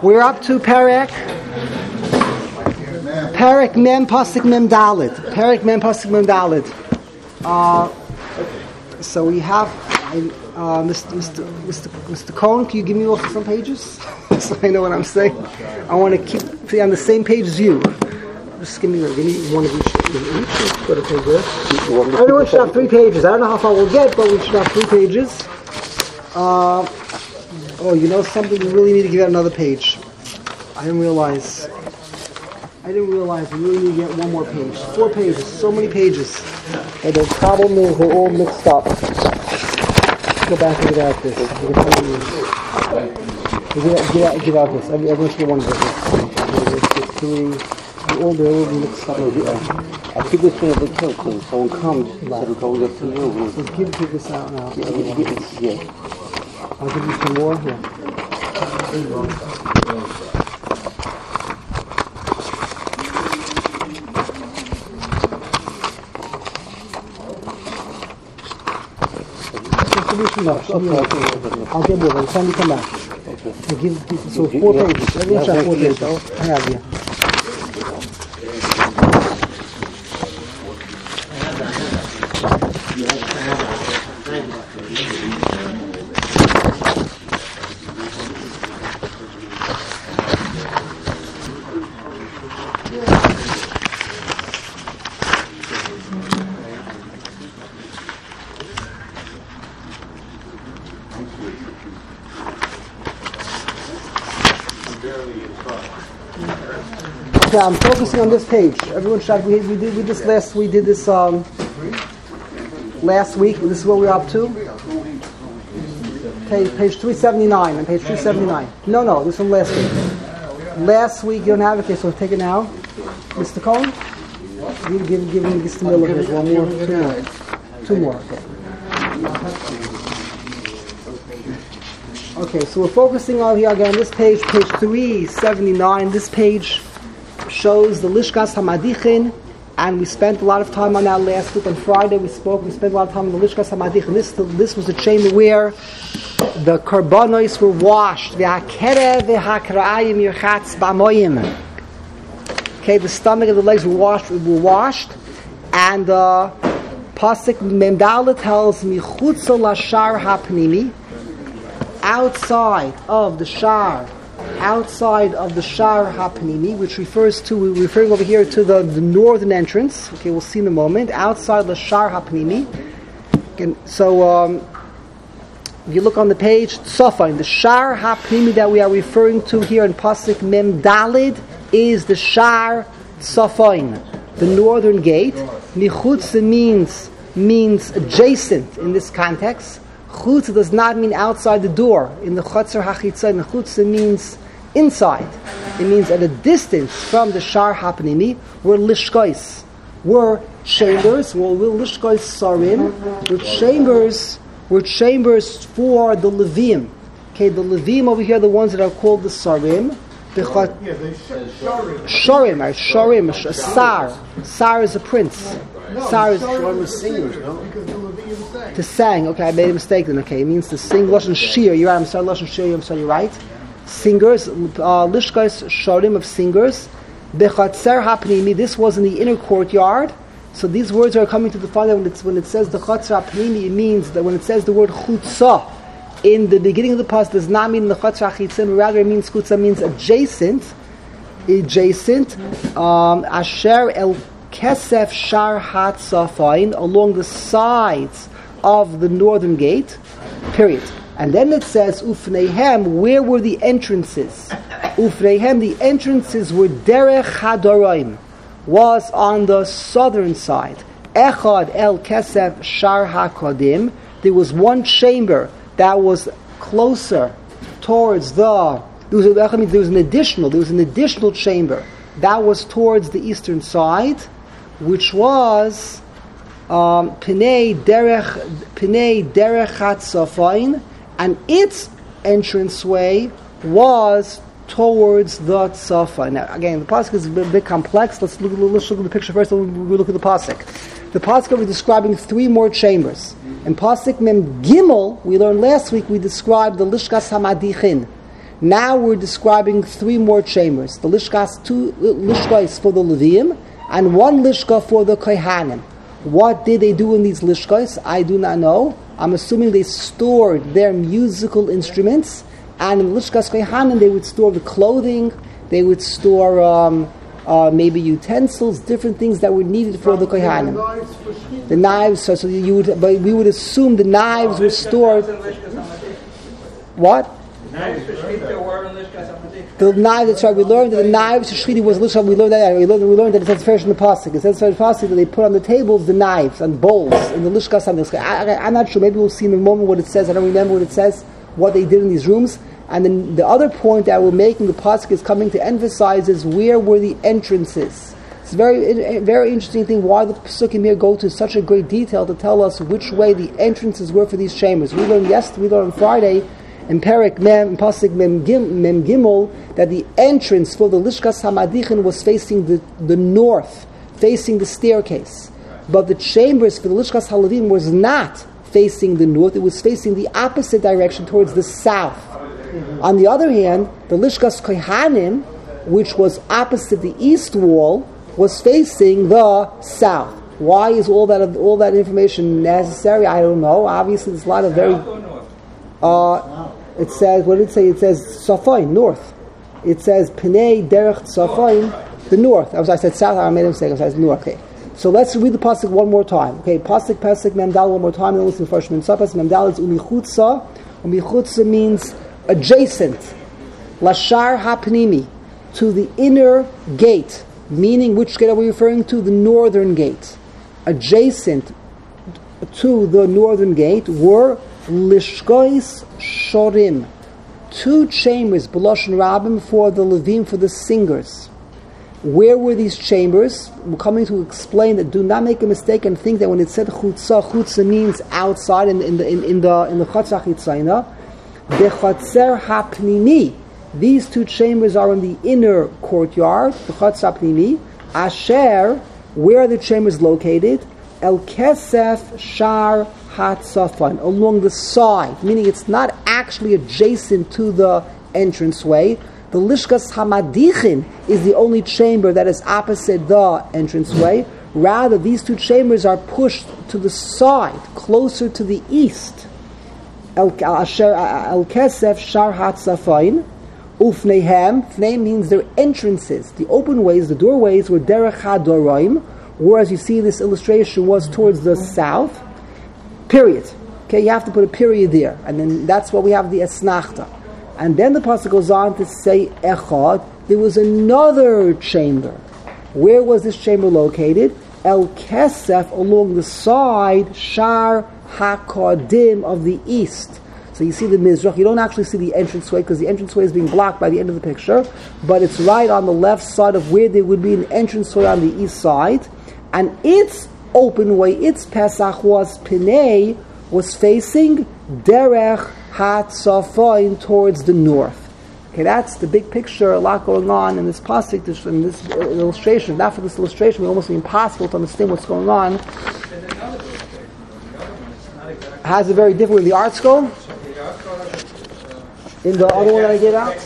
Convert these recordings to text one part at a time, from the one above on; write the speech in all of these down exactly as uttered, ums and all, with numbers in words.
We're up to Perek. Perek Mem Pasuk Mem Dalet. Perek Mem Pasuk Mem Dalet. Uh, so we have uh, Mister Mister Mister Mister Cohen. Can you give me also some pages so I know what I'm saying? I want to keep be on the same page as you. Just give me, give me one of each. each. Go to page there. Everyone should have three pages. I don't know how far we'll get, but we should have three pages. Uh, oh, you know something? We really need to give out another page. I didn't realize. I didn't realize we really need to get one more page. Four pages. So many pages. And the problem is they're all mixed up. Let's go back and get out this. Give out, give out, give out this. Everyone should get one of this. Three. All the all the mixed up. I think this one will kill because someone comes. So we go get to you. So give, give this out now. Yeah, yeah. I'll give you some more here. No, I'll get more. By the time you come back. Okay. I'll give, so four pages. Everyone should have four pages. I have you. Okay, I'm focusing on this page. Everyone should. We, we did we this last. We did this um, last week. This is what we're up to. Okay, page three seventy-nine and page three seventy-nine. No, no, this one last week. Last week you don't have it. Okay, so take it now, Mister Cohen. Give give give me this middle of it. One more, two more, two more. Okay. Okay, so we're focusing on here again. This page, page three seventy-nine. This page shows the Lishkas Hamadichin, and we spent a lot of time on that last week. On Friday we spoke, we spent a lot of time on the Lishkas Hamadichin. This, this was the chamber where the Karbanos were washed. Okay, the stomach and the legs were washed, were washed, and uh, Pasuk Memdala tells me, Chutza lashar hapnimi, outside of the shar, outside of the shar hapnimi, which refers to, we're referring over here to the, the northern entrance. Okay, we'll see in a moment. Outside the shar hapnimi. Okay, so um, if you look on the page, Tzofain, the shar hapnimi that we are referring to here in Pasuk Mem Dalid is the shar Tzofain, the northern gate. Michutz means means adjacent in this context. Chutz does not mean outside the door. In the Chatzar HaChitzon, Chutz means inside. It means at a distance from the Shar HaPnimi. We're lishkois. We're chambers. Well, we're lishkois sarim. We're chambers. We're chambers for the Levim. Okay, the Levim over here are the ones that are called the sarim. The Chat- yeah, they sharim. Sharim, right? Sharim, a sar. Sar is a prince. No, Sar is singers, no? Because the Levium sang. To sang. Okay, I made a mistake then. Okay, it means to sing. Lashon shir. You're right. I'm sorry. Lashon shir. I'm sorry. You're right. Singers. Lishkas sharim of singers. Bechatzer hapnimi. This was in the inner courtyard. So these words are coming to define that when it's when it says the chatzer hapnimi, it means that when it says the word chutza in the beginning of the pasuk does not mean the chatzer hachitzim. Rather, it means chutza means adjacent. Adjacent. Um, asher el Kesef Shar Hat Safain, along the sides of the northern gate, period. And then it says, Ufneihem, where were the entrances? Ufneihem, the entrances were Derech Hadoraim, was on the southern side. Echad El Kesef Shar HaKodim, there was one chamber that was closer towards the, there was, there was an additional, there was an additional chamber that was towards the eastern side, which was um, Pnei Derech Pnei Derech Hatzafain, and its entranceway was towards the Tzafain. Now, again, the pasuk is a bit, bit complex. Let's look, let's look at the picture first, then we look at the pasuk. The pasuk is describing three more chambers. In pasuk Mem Gimel, we learned last week, we described the Lishkas Hamadichin. Now we're describing three more chambers. The lishkas, two lishkas for the Leviim, and one lishka for the Kohanim. What did they do in these lishkas? I do not know. I'm assuming they stored their musical instruments, and in lishkas Kohanim they would store the clothing, they would store um, uh, maybe utensils, different things that were needed for the Kohanim. The knives, so, so you would, but we would assume the knives were stored. What? The knives, that's right. We learned that the knives to Shchita was lishka. We learned that. We learned, we learned that it says first in the pasuk. It says first in the pasuk that they put on the tables the knives and bowls in the lishka. I'm not sure. Maybe we'll see in a moment what it says. I don't remember what it says. What they did in these rooms. And then the other point that we're making, the pasuk is coming to emphasize, is where were the entrances. It's a very, very interesting thing why the pasukim here go to such a great detail to tell us which way the entrances were for these chambers. We learned yesterday. We learned on Friday. In Perek Mem, Pasuk Mem, Gim, Mem Gimel, that the entrance for the Lishkas Hamadichin was facing the, the north, facing the staircase. But the chambers for the Lishkas Halavim was not facing the north, it was facing the opposite direction towards the south. Mm-hmm. On the other hand, the Lishkas Kohanim, which was opposite the east wall, was facing the south. Why is all that all that information necessary? I don't know. Obviously, there's a lot of very... Uh, it says, what did it say? It says Safain, north. It says Pnei Derech Safain, the north. I was I said south, I made a mistake, I said north. Okay. So let's read the pasuk one more time. Okay, pasuk, pasuk, memdal one more time, and then listen to the first Memsapas. Memdal is umichutza. Umichutza means adjacent. Lashar hapnimi, to the inner gate. Meaning, which gate are we referring to? The northern gate. Adjacent to the northern gate were Lishkois Shorim, two chambers, B'lashon Rabbim, for the Levim, for the singers. Where were these chambers? We're coming to explain that. Do not make a mistake and think that when it said Chutza, Chutza means outside in, in the in, in the in the Chatzah Chitzayna. Bechatzer Hapnimi. These two chambers are in the inner courtyard, the Chatzah Pnimi. Asher, where are the chambers located? El Kesef Shar Hatzafan, along the side, meaning it's not actually adjacent to the entranceway. The Lishkas Hamadichin is the only chamber that is opposite the entranceway. Rather, these two chambers are pushed to the side, closer to the east. El Kesef Shar Hatzafan, Ufnehem. Fneim means their entrances, the open ways, the doorways were Derech HaDoraim, whereas you see this illustration was towards the south. Period. Okay, you have to put a period there, and then that's what we have the esnachta. And then the pasuk goes on to say echad. There was another chamber. Where was this chamber located? El Kesef, along the side, Shar HaKodim, of the east. So you see the Mizrach. You don't actually see the entranceway because the entranceway is being blocked by the end of the picture, but it's right on the left side of where there would be an entranceway on the east side, and its open way, its Pesach was Pnei, was facing Derech HaTzafain, towards the north. Okay, that's the big picture. A lot going on in this pasuk, this, in this illustration. Not for this illustration, it would almost be impossible to understand what's going on. Has a very different way. The art school? In the other one that I gave out?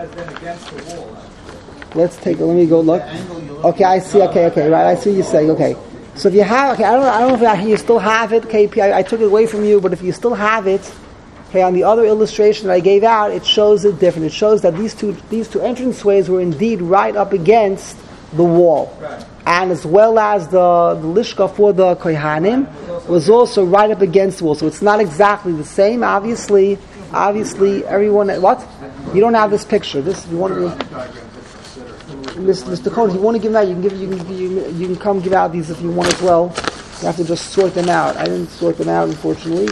Let's take a, let me go look. Okay, I see, okay, okay, right, I see what you're saying, okay. So if you have, okay, I don't, I don't know if you still have it, okay, I, I took it away from you, but if you still have it, okay, on the other illustration that I gave out, it shows it different. It shows that these two these two entranceways were indeed right up against the wall. Right. And as well as the, the lishka for the kohanim was also right up against the wall. So it's not exactly the same, obviously. Obviously, everyone, what? You don't have this picture. This, you want to... Mister Cohen, if you want to give them out, you can give you can you, you can come give out these if you want as well. You have to just sort them out. I didn't sort them out, unfortunately.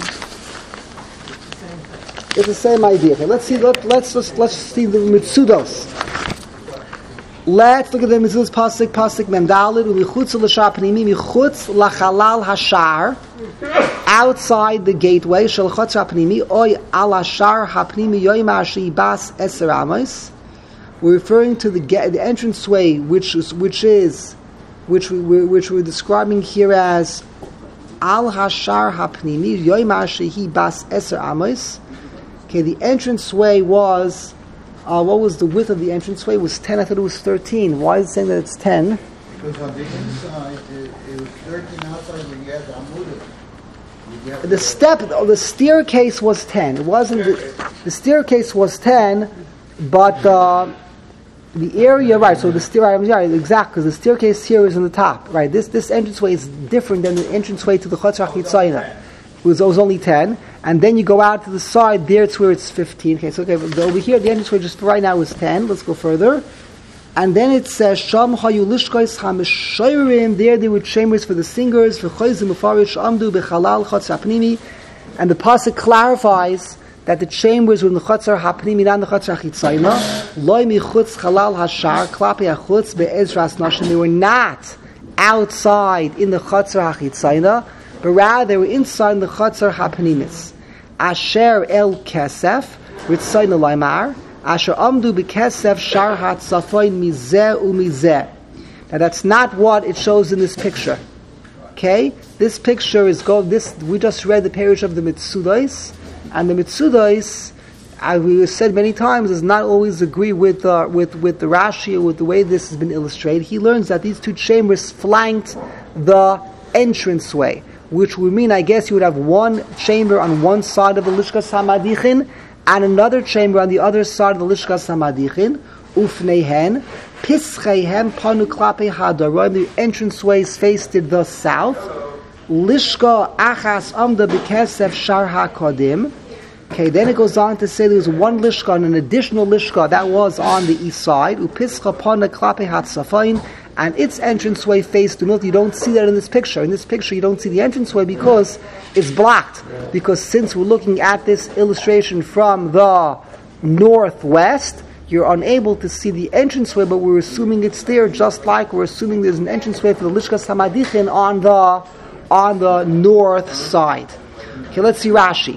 It's the same idea. Okay, let's see. Let, let's just let's see the mitzudos. Let's look at the mitzudos pasuk pasuk memdalid umichutz l'shar pnimi michutz lachalal hashar, outside the gateway shel chutz hapnimi oy al hashar hapnimi yoyma shibas eser amos. We're referring to the the entranceway, which is which is which we which we're describing here as al hashar hapnimi yoyma shehi bas eser amos. Okay, the entranceway was Uh, what was the width of the entranceway? It was ten. I thought it was thirteen. Why is it saying that it's ten? Because on the inside, it, it was thirteen outside when you had the amudah. You had The step, oh, the staircase was ten. It wasn't. The, the staircase was ten, but uh, the area, right? So the stair, right, exactly. Because the staircase here is on the top, right? This this entranceway is different than the entranceway to the Chatzar Chitzayna. It was, it was only ten, and then you go out to the side. There, it's where it's fifteen. Okay, so okay, over here the entranceway just for right now is ten. Let's go further. And then it says, Sham hayu lishkais hameshayrim. There they were chambers for the singers, for chayzim ufarish amdu bechalal chatzar hapnimi. And the pasuk clarifies that the chambers were in the chatzar hapnimi, not in the chatzar chitzayna. Loi michutz chalal hashar klapi hachutz be'ezras nashim. They were not outside in the chatzar hachitzayna, but rather they were inside in the chatzar hapnimis. Asher el kesef ritzayna laimar. Asher amdu b'kesef shar hatzafoin mizeh umizeh. Now that's not what it shows in this picture. Okay, this picture is go. This we just read the parish of the Mitzudos, and the Mitzudos, as we said many times, does not always agree with uh, with with the Rashi or with the way this has been illustrated. He learns that these two chambers flanked the entranceway, which would mean, I guess, you would have one chamber on one side of the Lishkas Hamadichin and another chamber on the other side of the Lishkas Hamadichin. Ufneihen, Pischeihem panu klape hadarim. The entranceways faced to the south. Lishka achas amda b'kesef shar hakodim. Okay, then it goes on to say there was one lishka and an additional lishka that was on the east side. Upischa panu klape hatzafain. And its entranceway faced to north. You don't see that in this picture. In this picture, you don't see the entranceway because it's blocked. Because since we're looking at this illustration from the northwest, you're unable to see the entranceway, but we're assuming it's there, just like we're assuming there's an entranceway for the Lishkas Hamadichin on the on the north side. Okay, let's see Rashi.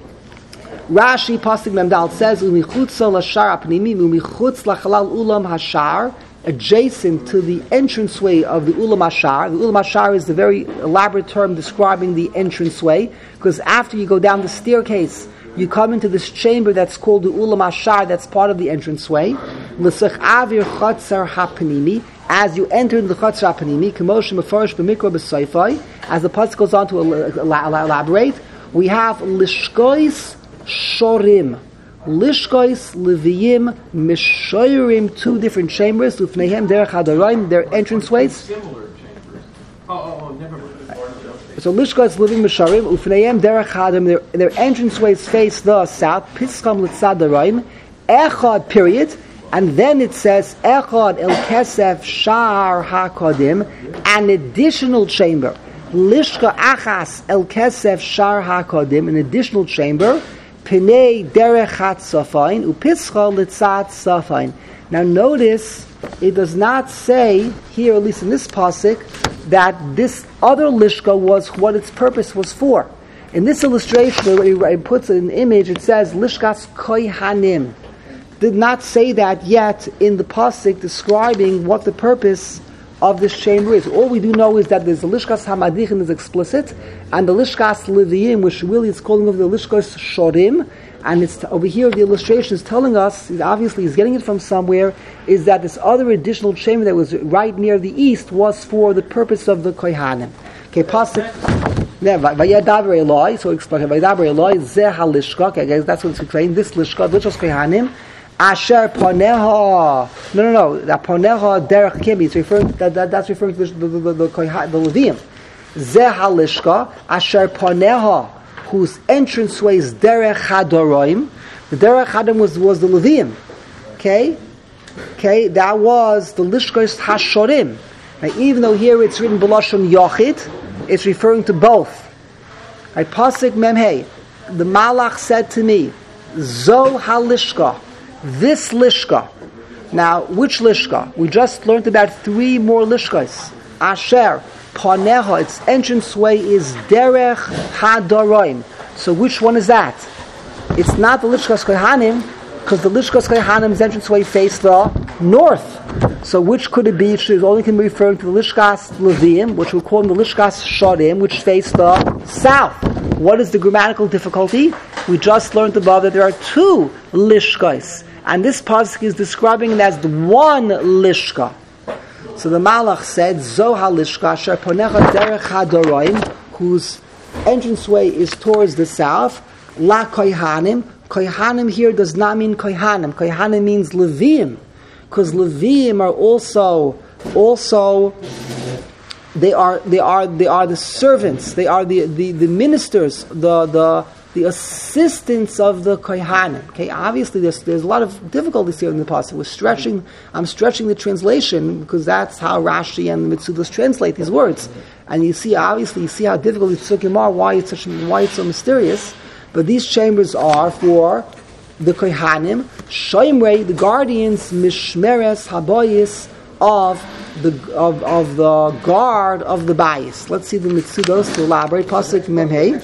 Rashi Pasuk Memdal says, "Umichutza lashar apnimi, umichutz lachalal ulam hashar." Adjacent to the entranceway of the Ulam Hashar. The Ulam Hashar is the very elaborate term describing the entranceway, because after you go down the staircase, you come into this chamber that's called the Ulam Hashar, that's part of the entranceway. L'sech avir chatzar hapanimi. As you enter in the chatzar hapanimi, k'moshe mefarish b'mikra b'soifai, as the pasuk goes on to elaborate, we have lishkois shorim. Lishkois, Leviyim, Mishoyrim, two different chambers, Ufneihem, Derech Hadarayim, their entranceways. Similar chambers. Oh, oh, never mind. So Lishkois, Leviyim, Mishoyrim, Ufneihem, Derech Hadarayim, their, their entranceways face the south, Piskam, Litzadarayim, Echad, period. And then it says, Echad, El Kesef, Shar, HaKodim, an additional chamber. Lishka Achas, El Kesef, Shar, HaKodim, an additional chamber. Pinei derech hatzafain upischa litzat safain. Now notice, it does not say here, at least in this pasuk, that this other lishka was what its purpose was for. In this illustration, where it puts an image, it says lishkas kohanim. Did not say that yet in the pasuk describing what the purpose of this chamber is. All we do know is that there's the Lishkas Hamadichin is explicit, and the Lishkas Leviyim, which really is calling over the Lishkas Shorim, and it's t- over here the illustration is telling us, obviously he's getting it from somewhere, is that this other additional chamber that was right near the east was for the purpose of the Kohanim. Okay, pasuk. Yeah, Vayadaber Eloi, so explain Vayadaber Eloi, Zeh HaLishka, okay, guys, that's what it's explaining, this Lishka, which was Kohanim, Asher Poneha. No, no, no. That Poneha Derech Kimi. It's referring. That, that that's referring to the the the, the, the Levim. Zeh Halishka Asher Poneha, whose entranceway is Derech Hadorim. The Derech Hadorim was was the Levim. Okay, okay. That was the Lishkos Hashorim. Now, even though here it's written B'lashon Yochid, it's referring to both. Right, Pasuk Memhei. The Malach said to me, Zo Halishka. This lishka. Now, which lishka? We just learned about three more lishkas. Asher, Paneha, its entranceway is Derech Hadorim. So which one is that? It's not the Lishkas Kohanim, because the Lishkas Kohanim's entranceway faced the north. So which could it be? It only can be referring to the Lishkas Levim, which we call them the Lishkas Shorim, which face the south. What is the grammatical difficulty? We just learned above that there are two Lishkas. And this pasuk is describing it as the one lishka. So the Malach said, Zo ha-lishka asher ponecha derech hadoraim, whose entranceway is towards the south, la kohanim. Kohanim here does not mean kohanim. Kohanim means Levim, because Levim are also also they are they are they are the servants. They are the, the, the ministers, the the the assistants of the kohanim. Okay, obviously there's there's a lot of difficulties here in the passage. We're stretching. I'm stretching the translation because that's how Rashi and the Mitzudos translate these words. And you see, obviously, you see how difficult it's Psukim are. Why it's such why it's so mysterious. But these chambers are for the kohanim, shoimrei, the guardians, mishmeres habayis of the of, of the guard of the bayis. Let's see the Mitzudos to elaborate. Pasuk memhei.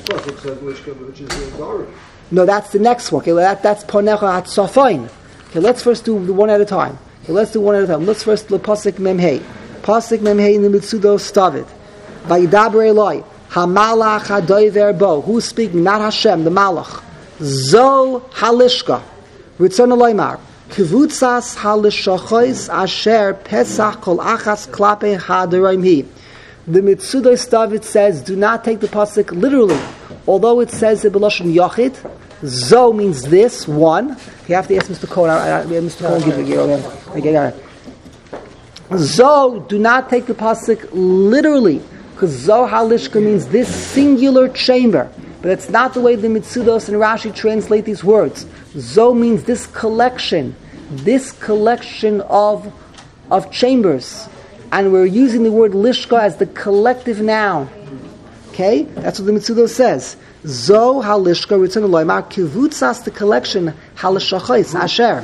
No, that's the next one. Okay, that, that's ponecha hatzofain. Okay, let's first do one at a time. Okay, let's do one at a time. Let's first do pasuk memhei. Pasuk memhei in the Mitzudos David. Vayidaber Eloi. Hamalach hadoiver bo. Who's speaking? Not Hashem, the Malach. Zo halishka. Ritzon Eloimar. Kivutzas halishachois asher pesach kol achas klape hadoraim hi. The Mitzudos David says, do not take the pasuk literally. Although it says it b'lashon yachid, zo means this, one. You have to ask Mister Cohen. I, I, Mister Cohen, give it again. Okay, got it. Zo, do not take the pasuk literally. Because Zo Halishka means this singular chamber. But it's not the way the Mitzudos and Rashi translate these words. Zo means this collection. This collection of, of chambers. And we're using the word Lishka as the collective noun. Okay? That's what the Mitzudos says. Zo Halishka, Ritzon Eloimar, Kivutzas, the collection, Halishachos, Asher.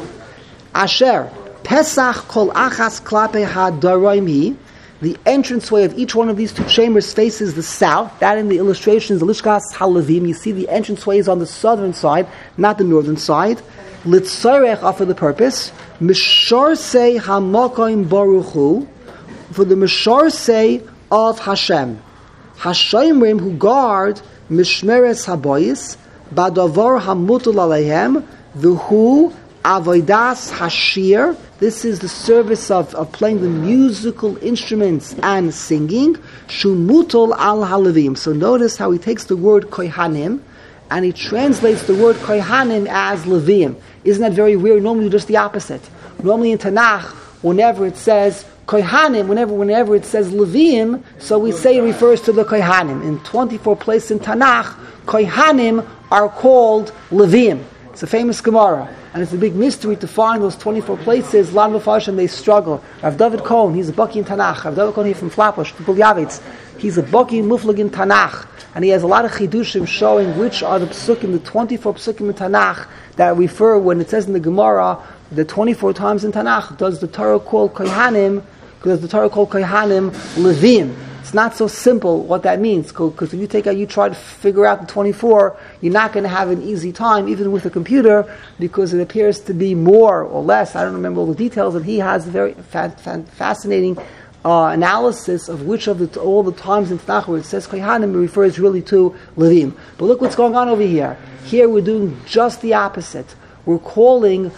Asher. Pesach kol achas klape ha-daroim. The entranceway of each one of these two chambers faces the south. That in the illustrations, the Lishkas Halavim, you see the entranceway is on the southern side, not the northern side. Litzorech are for the purpose. Mishorsei hamokoim baruchu, for the Mishorsei of Hashem. Hashayimrim, who guard Mishmeres haboyis, Badavar hamutul aleihem, v'hu avodas hashir. This is the service of, of playing the musical instruments and singing. Shumutul al halavim. So notice how he takes the word kohanim and he translates the word kohanim as levim. Isn't that very weird? Normally just the opposite. Normally in Tanakh, whenever it says kohanim, whenever whenever it says levim, so we say it refers to the kohanim. In twenty-four places in Tanakh, kohanim are called levim. It's a famous Gemara, and it's a big mystery to find those twenty-four places. Lan v'farshim, they struggle. Rav David Cohen, he's a baki in Tanakh. Rav David Cohen here from Flatbush, Bulyavitz. He's a baki muflag in Tanakh, and he has a lot of chidushim showing which are the psukim, the twenty-four psukim in Tanakh that refer, when it says in the Gemara, the twenty-four times in Tanakh, does the Torah call kohanim, does the Torah call kohanim levim? It's not so simple what that means, because when you take out, you try to figure out the twenty-four, you're not going to have an easy time, even with a computer, because it appears to be more or less. I don't remember all the details, and he has a very fa- fa- fascinating uh, analysis of which of the, all the times in Tanakh where it says kohanim, it refers really to levim. But look what's going on over here. Here we're doing just the opposite. We're calling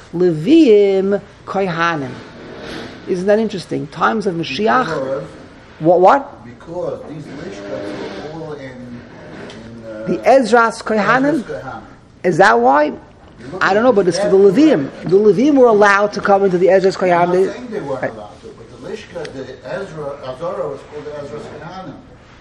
levim kohanim. Isn't that interesting? Times of Mashiach. What? What? Because these lishkas are all in, in uh, the Ezras kohanim. Is that why? I don't know, but it's for the Levim. The Levim were allowed to come into the Ezras kohanim. I'm not saying they weren't allowed to, but the lishka, the Ezra, Azara was called the Ezras kohanim.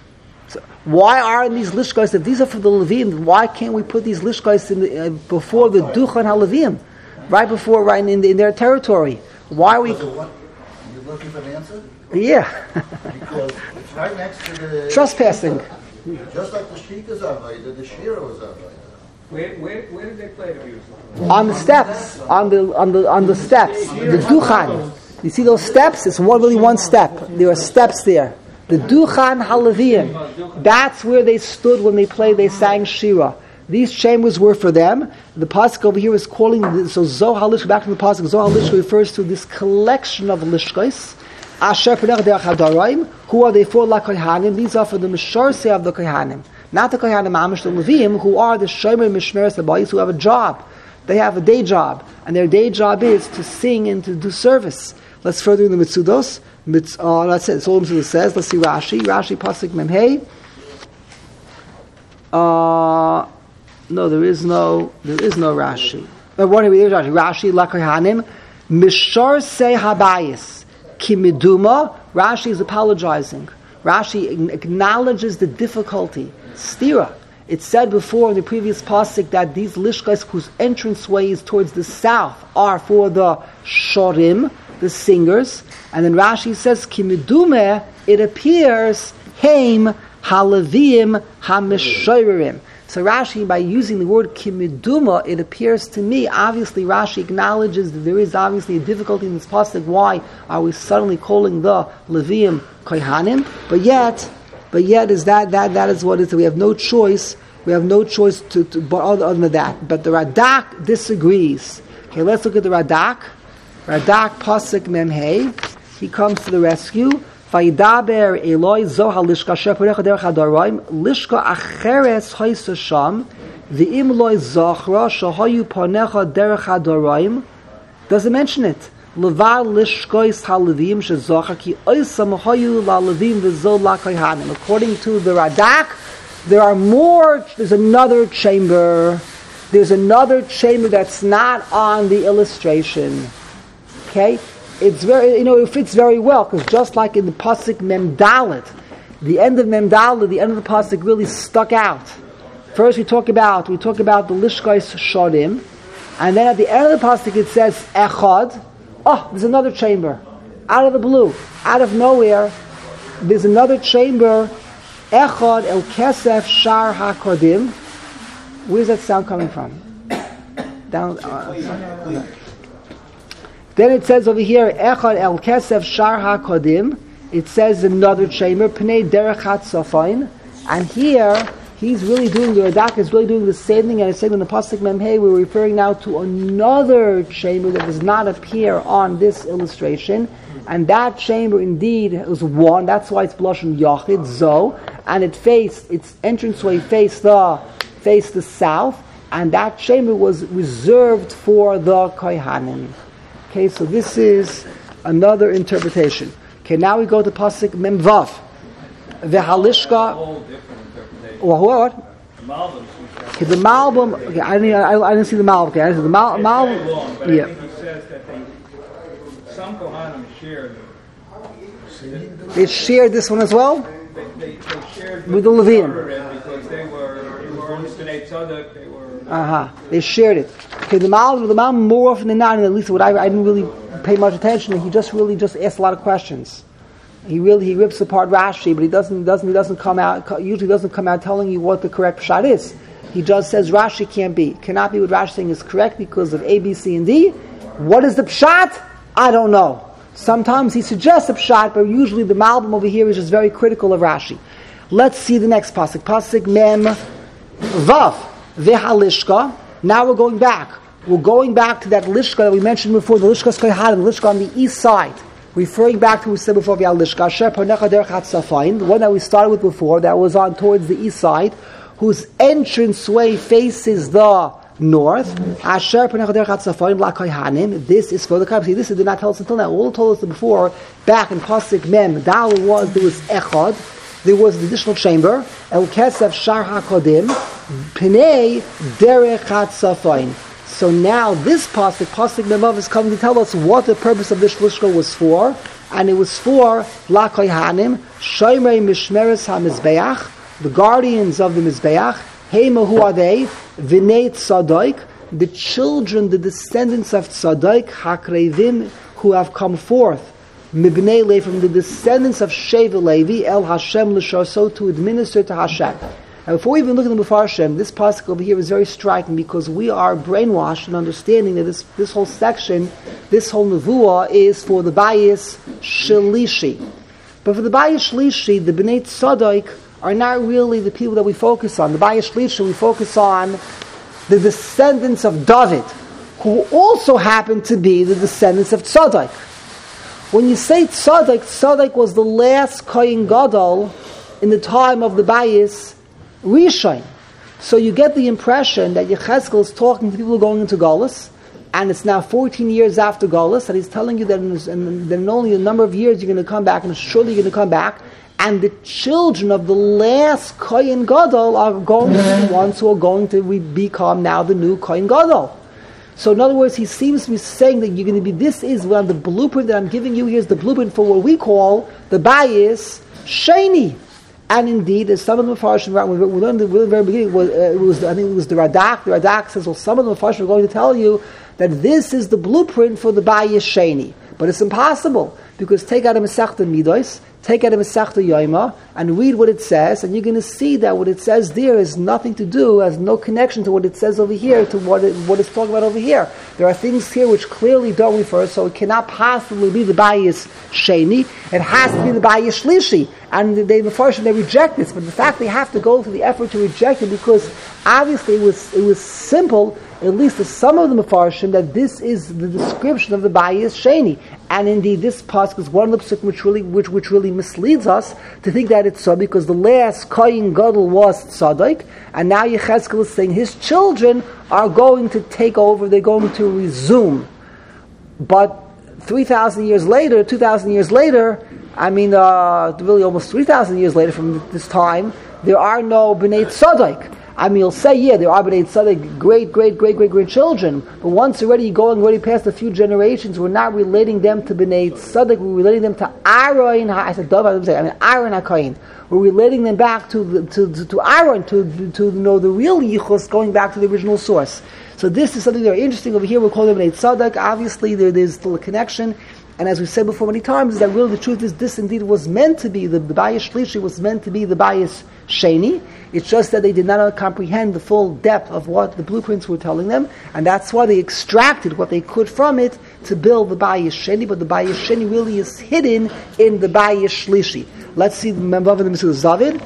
So why aren't these lishkos, if these are for the Levim, why can't we put these lishkos in the, uh, before the Duchan HaLevim? Right before, right in, in their territory. Why are we... So what? You're looking for an answer? Yeah. Because it's right next to the... Trespassing. Just like the Shika's Avaida, the Shira was Avaida. Where, where, where did they play the music? On the steps. On the on the on the steps. The Duchan. You see those steps? It's one really one step. There are steps there. The Duchan HaLevim. That's where they stood when they played, they sang Shira. These chambers were for them. The pasuk over here is calling, so Zo HaLishka, back to the pasuk, Zo HaLishka refers to this collection of lishkos. Asher P'nech Derech HaDaraim. Who are they for? La Kohanim. These are for the Mishorsei of the Kohanim. Not the Kohanim Amish, the Levim, who are the Shomer Mishmeres Habayis, who have a job They have a day job, and their day job is to sing and to do service. Let's further in the Mitzudos. Mitz, uh, that's it. That's all Mitzudos says. Let's see Rashi. Rashi Pasuk Mem Hey. Uh, no, there is no. There is no Rashi. Uh, what are we? There's Rashi. Rashi Lakarhanim. Mishar Se Habayis Kimiduma. Rashi is apologizing. Rashi acknowledges the difficulty. Stira. It said before in the previous pasuk that these lishkas whose entranceway is towards the south are for the shorim, the singers, and then Rashi says Kimidume. It appears Haim Halavim Hamishayrim. So Rashi, by using the word Kimiduma, it appears to me, obviously Rashi acknowledges that there is obviously a difficulty in this pasuk. Why are we suddenly calling the Leviim Kohanim? But yet, but yet is that, that, that is what it is. We have no choice, we have no choice to, to but other, other than that. But the Radak disagrees. Okay, let's look at the Radak. Radak pasuk Mem Hey. He comes to the rescue. Vayidaber Eloi Zoha Lishka Sheparecha Derech Hadoraim Lishka Acheres Hoysa Sham V'im Loi Zochra Shahayu Panecha Derech Hadoraim. Doesn't mention it. Levar Lishkois Halavim Shezocha Ki Oisam Hayu La Levim V'Zol La Kohanim. According to the Radak, there are more. There's another chamber. There's another chamber that's not on the illustration. Okay. It's very, you know, it fits very well, because just like in the pasuk Mem Dalet, the end of Mem Dalet, the end of the pasuk really stuck out. First we talk about, we talk about the Lishkais Shorim, and then at the end of the pasuk it says Echad. Oh, there's another chamber. Out of the blue, out of nowhere, there's another chamber, Echad El Kesef Shar HaKodim. Where's that sound coming from? Down, uh, okay. Then it says over here, Echad El Kesef Shar HaKodim. It says another chamber, Pnei Derech HaTzafain. And here, he's really doing, the Radak is really doing the same thing, and it's saying in the Pasuk Mem Hey, we're referring now to another chamber that does not appear on this illustration. And that chamber indeed is one, that's why it's Blushon Yachid, Zo, and it faced, its entranceway faced the, faced the south, and that chamber was reserved for the Kohanim. Okay, so this is another interpretation. Okay, now we go to pasuk Mem Vav. V'halishka. Well, what? Okay, the Malbim. Okay, I didn't. I, I didn't see the Malbim. Okay, I didn't see the Mal. Malbim. Yeah. He says that they, some Kohanim shared. They shared this one as well. They, they, they shared with the Levium because they were they were on Bnei Tzadok. They were. Uh huh. They shared it. Okay, the Mal, the Mal more often than not, and at least what I, I didn't really pay much attention. He just really just asked a lot of questions. He really he rips apart Rashi, but he doesn't doesn't he doesn't come out usually doesn't come out telling you what the correct pshat is. He just says Rashi can't be cannot be what Rashi saying is correct because of A, B, C, and D. What is the pshat? I don't know. Sometimes he suggests a pshat, but usually the Malbim over here is just very critical of Rashi. Let's see the next pasuk. Pasuk Mem Vav V'halishka. Now we're going back. We're going back to that lishka that we mentioned before, the lishka Kohanim, the lishka on the east side. Referring back to what we said before, V'al lishka Asher Panecha Derech HaTzafain, the one that we started with before, that was on towards the east side, whose entranceway faces the north. Asher Panecha Derech HaTzafain La Kohanim. This is for the Kohanim. See, this did not tell us until now. All it told us before, back in pasuk Mem Dal was there was Echad. There was the additional chamber, El Kesef Shar HaKodim, Pnei Derech HaTzafain. So now this pasuk, pasuk Memav, is coming to tell us what the purpose of this lishka was for, and it was for La Kohanim, Shomerei Mishmeres HaMizbeach, the guardians of the Mizbeach. Hema, who are they? V'nei Tzadok, the children, the descendants of Tzadok, Hakrevim, who have come forth. Mibnei Levi, from the descendants of Sheva Levi, El Hashem L'Sharso, to administer to Hashem. Now, before we even look at the Mufar Hashem, this pasuk over here is very striking because we are brainwashed in understanding that this, this whole section, this whole nevuah is for the Bayis Shlishi. But for the Bayis Shlishi, the Bnei Tzadok are not really the people that we focus on. The Bayis Shlishi, we focus on the descendants of David, who also happen to be the descendants of Tzadok. When you say Tzadok, Tzadok was the last Kohen Gadol in the time of the Bayis Rishon. So you get the impression that Yechezkel is talking to people who are going into Golus, and it's now fourteen years after Golus, and he's telling you that in, in, in only a number of years you're going to come back, and surely you're going to come back, and the children of the last Kohen Gadol are going to be the ones who are going to re- become now the new Kohen Gadol. So in other words, he seems to be saying that you're going to be, this is well, the blueprint that I'm giving you here is the blueprint for what we call the Bayis Sheni. And indeed, as some of the Mepharshim, we learned at the very beginning, was, uh, it was, I think it was the Radak, the Radak says, well, some of the Mepharshim are going to tell you that this is the blueprint for the Bayis Sheni. But it's impossible, because take out a Masechta Midos, take out a Masechta Yoima, and read what it says, and you're going to see that what it says there has nothing to do, has no connection to what it says over here, to what, it, what it's talking about over here. There are things here which clearly don't refer, so it cannot possibly be the Bayis Sheni, it has to be the Bayis Shlishi. And they, the Mepharshim, they reject this, but the fact they have to go through the effort to reject it, because obviously it was, it was simple, at least to some of the Mepharshim, that this is the description of the Bayis Sheni. And indeed, this pasuk is one of the psukim which really, which, which really misleads us to think that it's so, because the last Kohen Gadol was Tzaddik, and now Yechezkel is saying his children are going to take over, they're going to resume. But three thousand years later, two thousand years later, I mean, uh, really almost three thousand years later from this time, there are no Bnei Tzaddik. I mean, you'll say, yeah, there are Bnei Tzaddik, great, great, great, great, great children, but once already going, already past a few generations, we're not relating them to Bnei Tzaddik, we're relating them to Aaron, I said, I mean, Aaron HaKohen. We're relating them back to the, to, to, to Aaron, to, to, you know, the real Yichus, going back to the original source. So this is something very interesting over here. We're calling them Bnei Tzaddik. Obviously, there, there's still a connection. And as we've said before many times, is that really the truth is this indeed was meant to be, the, the Bayis Shlishi was meant to be the Bayis Sheni. It's just that they did not comprehend the full depth of what the blueprints were telling them, and that's why they extracted what they could from it to build the Bayis Sheni, but the Bayis Sheni really is hidden in the Bayis Shlishi. Let's see the Membav and the Mesilas David.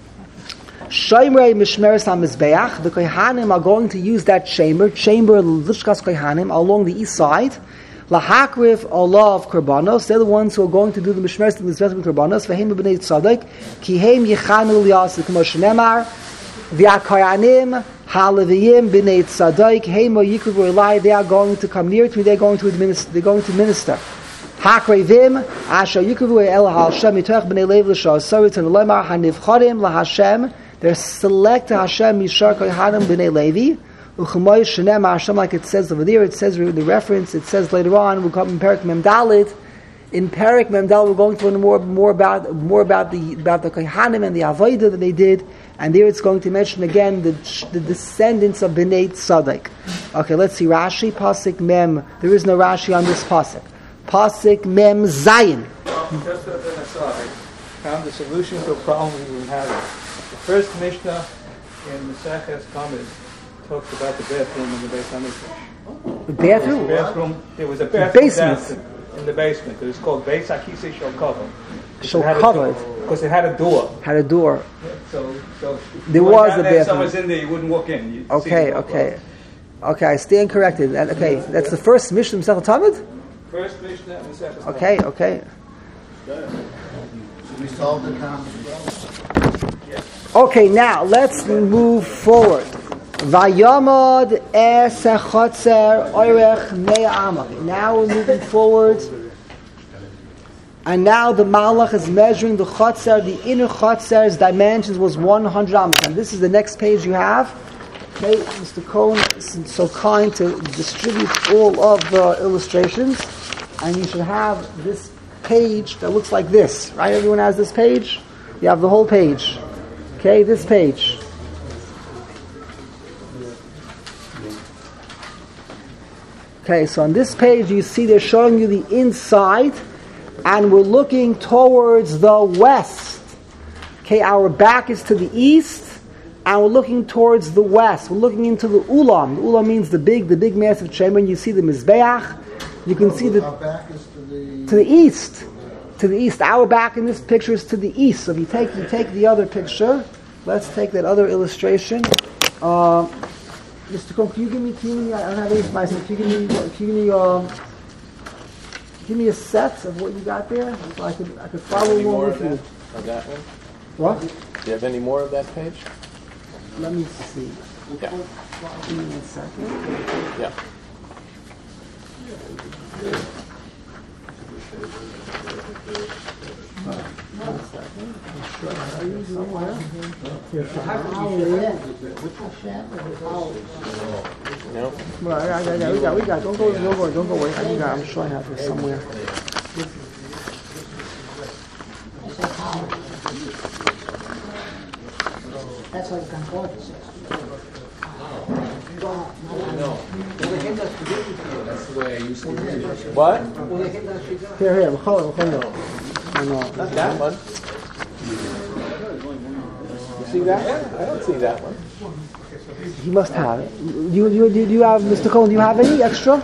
Shomerei Mishmeres HaMizbeach, the Kohanim are going to use that chamber, chamber Lishkas Kohanim, along the east side. Lahakriv olav korbanos, they're the ones who are going to do the mishmeres and the mizbeach korbanos. V'hem b'nei tzaddik, ki hem yichanu liyasik k'mo shenemar, v'akoyanim haLeviyim b'nei tzaddik, hem yikrivu elai. They are going to come near to me. They're going to administer. They're going to minister. Hakrevim asher yikrivu el haShem mitoch b'nei lev l'shasari and lemar hanivcharim laHashem. They're select Hashem mishar kohanim b'nei Levi. Like it says over there, it says the reference, it says later on, we'll come in Perek Mem Dalet. In Perek Mem Dalet, we're going to learn more, more about more about the about the Kohanim and the Avodah that they did, and there it's going to mention again the, the descendants of Bnei Tzaddik. Okay, let's see Rashi, Pasuk Mem. There is no Rashi on this Pasuk. Pasuk Mem Zayin. Just as an aside, found the solution to a problem we were having. The first Mishnah in the Maseches Tamid talks about the bathroom in the Beis Hamikdash. The bathroom? There was a bathroom, there was a bathroom basement. down in the basement. It was called Beis HaKisei Shel Kavod. Shel Kavod. Because it had a door. Had a door. So, so there you was down a there, bathroom. Someone's in there, you wouldn't walk in. You'd Okay, okay. Okay, I stand corrected. Okay, that's the first Mishnah in Masechet Tamid? First Mishnah in Masechet Tamid. Okay, okay. We solved the problem. Okay, now let's move forward. Vayamad es chotzer oirech mea amak. Now we're moving forward, and now the Malach is measuring the chotzer. The inner chotzer's dimensions was one hundred amak. And this is the next page you have. Okay, Mister Cohen is so kind to distribute all of the illustrations, and you should have this page that looks like this. Right? Everyone has this page. You have the whole page. Okay, this page. Okay, so on this page you see they're showing you the inside, and we're looking towards the west. Okay, our back is to the east, and we're looking towards the west. We're looking into the ulam. The ulam means the big, the big massive chamber, and you see the mizbeach. You can see the Our back is to the... to the east. To the east. Our back in this picture is to the east. So if you take you take the other picture, let's take that other illustration. Uh, Mister Cohen, can you give me, can you give me, I don't have any information, can you give me, can you give me, um, give me a set of what you got there, so I could, I could follow Any along more with of you. that, of that one? What? Do you have any more of that page? let me see. Yeah. Give me one second. Yeah. One second. I'm sure I have you somewhere. No. Well, I got, I got, we got, we got. Don't go, don't go, don't go away. I got, I'm sure I have this somewhere. That's what Concordia says. What? Here, here. Hold on, hold on. I know. Not that one. You see that one? I don't see that one. He must have it. You, you, do you have, Mister Cohen? Do you have any extra?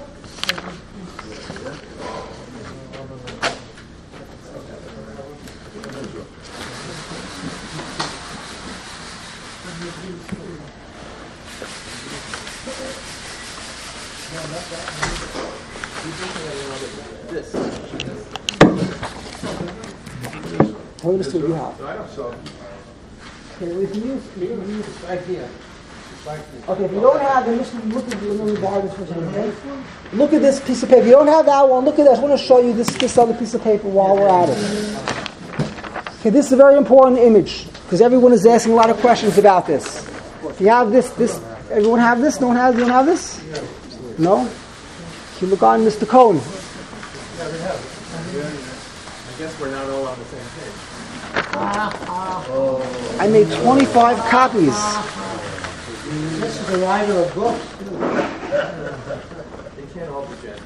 What Mister do you have? Okay, we can use, we can use Right here. Right here. Okay, if you don't have, then just look at the, let me borrow this for a second, okay? Look at this piece of paper. If you don't have that one, look at this. I want to show you this, this other piece of paper while we're at it. Okay, this is a very important image because everyone is asking a lot of questions about this. You have this, this, everyone have this? No one has, you don't have this? No? If you look on Mister Cohen. I guess we're not all on the same page. I made twenty-five copies. This is a writer of books. They can't all be Jen.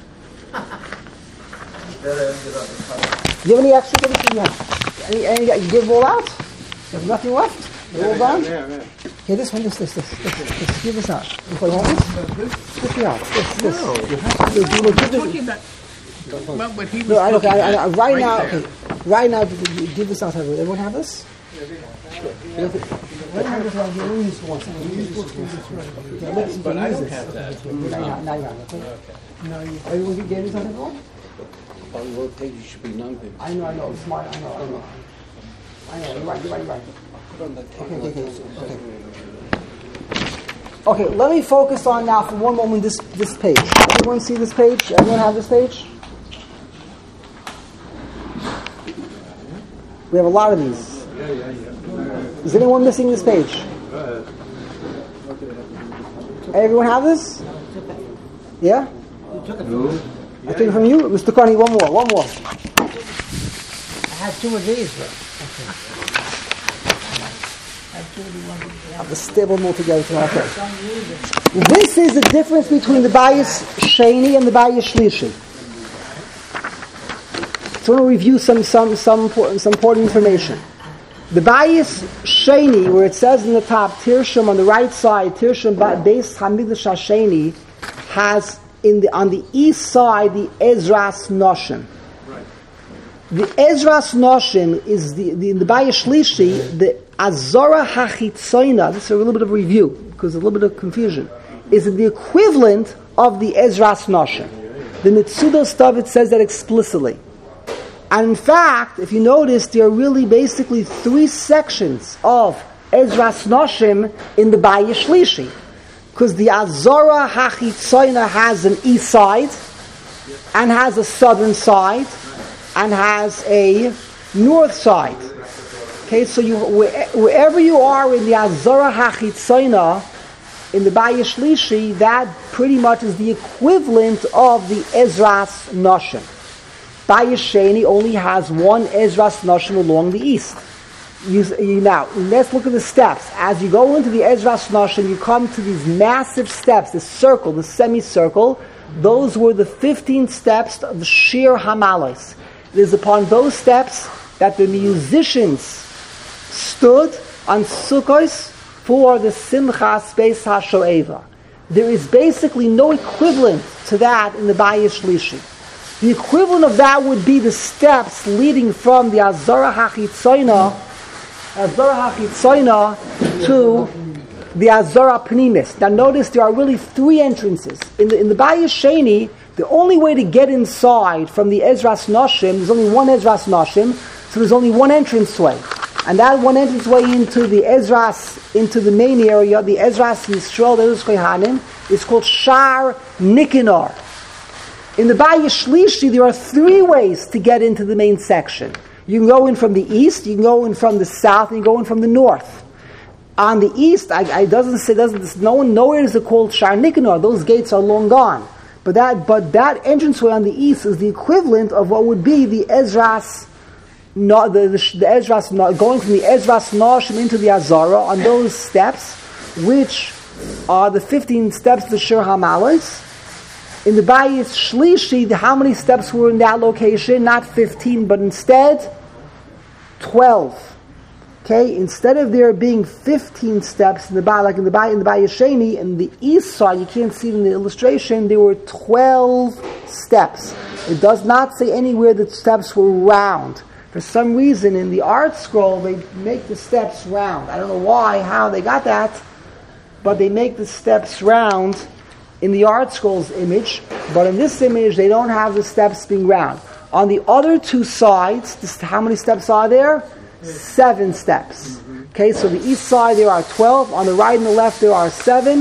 Do you have any extra? What do you have? Any, any, you give them all out? You have nothing left? They're all done? Yeah, yeah. Here, this one, this, this, this, this, this. Give this out. You want this? This me out. This, this. No, you have No, give this- talking about well, what he was No, I, okay, looking I, I, at right now, there. okay, right now, give this out to everyone. Everyone have this? Everyone have this? I'll give you this one. Yeah, let's- you But can I use don't this. have that. Now you have, now you have it, okay? No, you, everyone gave this out to everyone? On one page, you should be nine pages. I know, I know, it's smart, I know, I know. I know, you're right, you're right, you're right. Put on that Okay, table okay, like this. okay. Okay, let me focus on now for one moment this, this page. Everyone see this page? Everyone have this page? We have a lot of these. Is anyone missing this page? Everyone have this? Yeah? I took it from you? Mister Carney, one more, one more. I had two of these, but I had two of the ones. I have to stable them all together. Okay. This is the difference between the Bayis Sheni and the Bayis Shlishi. So I want to review some some some important, some important information. The Bayis Sheni, where it says in the top, Tirshum on the right side, Tirshum Beis Hamikdash Hasheni, has in the on the east side the Ezras Noshim. The Ezras Noshim is the, the in the Bayis Shlishi, the Azora Hachitzoina. This is a little bit of review because there's a little bit of confusion. Is the equivalent of the Ezras Noshim? The Mitzudos David says that explicitly. And in fact, if you notice, there are really basically three sections of Ezras Noshim in the Bayis Shlishi. Because the Azora Hachitzoina has an east side, and has a southern side, and has a north side. Okay, so you, wherever you are in the Azora Hachitzoina, in the Bayis Shlishi, that pretty much is the equivalent of the Ezras Noshim. Bayis Sheni only has one Ezras Noshim along the east. You, you, now, let's look at the steps. As you go into the Ezras Noshim, you come to these massive steps, the circle, the semicircle. Those were the fifteen steps of the Shir Hamalos. It is upon those steps that the musicians stood on Sukkos for the Simchas Beis HaShoeva. There is basically no equivalent to that in the Bayis Shlishi. The equivalent of that would be the steps leading from the Azora Hachitzoina, Azora Hachitzoina to the Azora Pnimis. Now notice there are really three entrances. In the, in the Bayis Sheni, the only way to get inside from the Ezras Noshim, there's only one Ezras Noshim, so there's only one entranceway. And that one entranceway into the Ezras, into the main area, the Ezras Yisrael, the Ezras Kohanim, is called Shar Nikanor. In the Bayis Shlishi, there are three ways to get into the main section. You can go in from the east, you can go in from the south, and you can go in from the north. On the east, I, I doesn't say doesn't no one nowhere is it called Shar Nikanor. Those gates are long gone. But that but that entranceway on the east is the equivalent of what would be the Ezras, no, the, the, the Ezras no, going from the Ezras Noshim into the Azara on those steps, which are the fifteen steps of the Shir Hamalas. In the Bayis Shlishi, how many steps were in that location? Not fifteen, but instead twelve. Okay, instead of there being fifteen steps in the Bayis, like in the Bayis in the Bayis Sheni, in the east side, you can't see it in the illustration, there were twelve steps. It does not say anywhere that steps were round. For some reason, in the art scroll, they make the steps round. I don't know why, how they got that, but they make the steps round in the art scroll's image, but in this image, they don't have the steps being round. On the other two sides, this, how many steps are there? Seven steps. Okay, so the east side there are twelve, on the right and the left there are seven,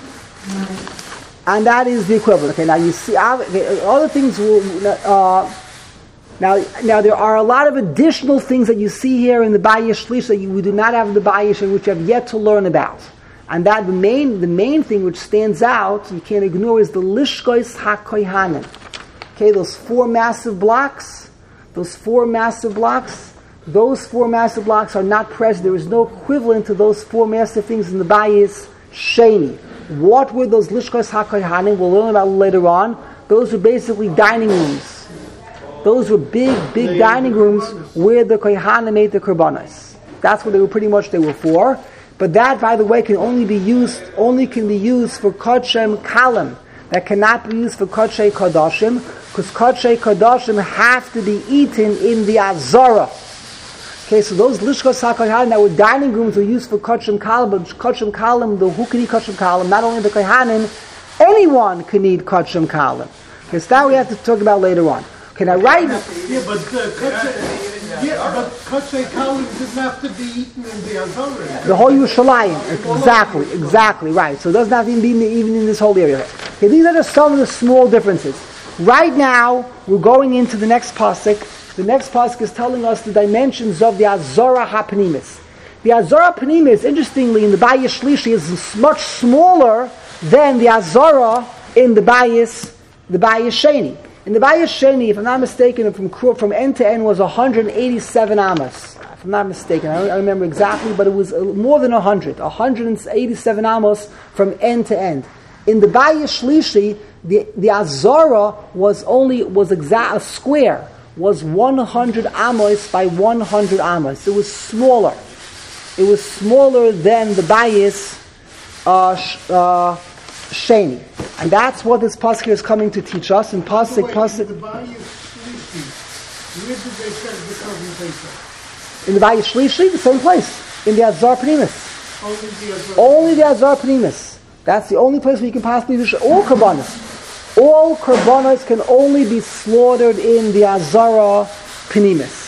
and that is the equivalent. Okay, now you see, other things will, uh, now, now there are a lot of additional things that you see here in the Bayis Shlish that you, we do not have in the Bayis, and which you have yet to learn about. And that the main, the main thing which stands out, you can't ignore, is the Lishkois HaKohanim. Okay, those four massive blocks, those four massive blocks, those four massive blocks are not present. There is no equivalent to those four massive things in the Bayis Sheni. What were those Lishkois HaKohanim? We'll learn about later on. Those were basically dining rooms. Those were big, big dining rooms where the Kohanim ate the Korbanos. That's what they were pretty much they were for. But that, by the way, can only be used, only can be used for Kodshem Kalim. That cannot be used for Kodshay Kodashim, because Kodshay Kodashim have to be eaten in the Azara. Okay, so those Lishkos HaKohanim that were dining rooms were used for Kodshem Kalim, but Kodshem Kalim, the who can eat Kodshem Kalim, not only the Kohanim, anyone can eat Kodshem Kalim. Okay, so that we have to talk about later on. Okay, now right... Yeah, but uh, Kodshay, yeah, but Kodshay Kalim doesn't have to be eaten in the Azara. The whole Yerushalayim, exactly, exactly, right. So it doesn't have to be in the, even in this whole area. Okay, these are just some of the small differences. Right now, we're going into the next pasuk. The next pasuk is telling us the dimensions of the Azara HaPnimis. The Azara HaPnimis, interestingly, in the Bayis Shlishi, is much smaller than the Azara in the Bayis, the Bayis Sheni. In the Bayis Sheni, if I'm not mistaken, from from end to end was one hundred eighty-seven amos. If I'm not mistaken, I don't I remember exactly, but it was more than one hundred. one hundred eighty-seven amos from end to end. In the Bayis Shlishi, the the Azara was only was exact a square. Was one hundred amos by one hundred amos. It was smaller. It was smaller than the Bayis uh, sh, uh, Sheni. And that's what this pasuk is coming to teach us. In pasuk, Wait, pasuk. in the Bayis Shlishi, where did they set the covering paper? In the Bayis Shlishi, the same place. In the Azar Pnimis. Only the Azara. Only the Azar Pnimis. That's the only place where you can possibly do all Karbanos. All Karbanos can only be slaughtered in the Azara Pnimis.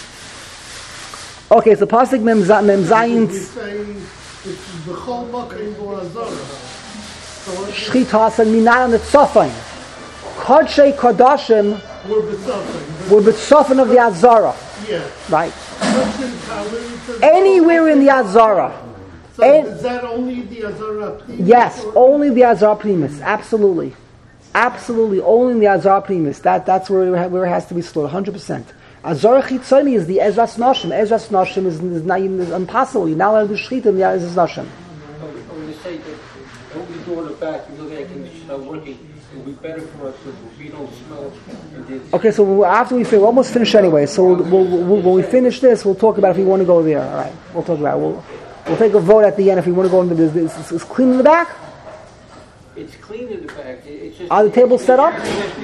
Okay, so pasuk Mem Zayin. You're saying it's the whole Makkah or Azara. Shchitas and Minan and Tzofim. Kodshay Kodashim We're B'tzofim. were B'tzofim of the Azara. Yeah. Right. Kodshay Kalim. Anywhere in the Azara. So And- is that only the Azara? Yes, only the Azar Primus. Absolutely. Absolutely, only in the Azar Primus. That, that's where it, where it has to be slaughtered, one hundred percent. Azar Chitzoni is the Ezras Noshim. Ezras Noshim is, is, not even, is impossible. You're not allowed to do Shechita in the Ezras Noshim. When you say that when we do in the back, you look at it and it's not working, it would be better for us if we don't smell it. Okay, so we'll- after we finish, we're almost finished anyway, so we'll, we'll, we'll, when we finish this, we'll talk about if we want to go there. All right, we'll talk about it. We'll, we'll take a vote at the end if we want to go into this. Is, is clean in the back? It's clean in the back. It- It's just, Are the tables set up?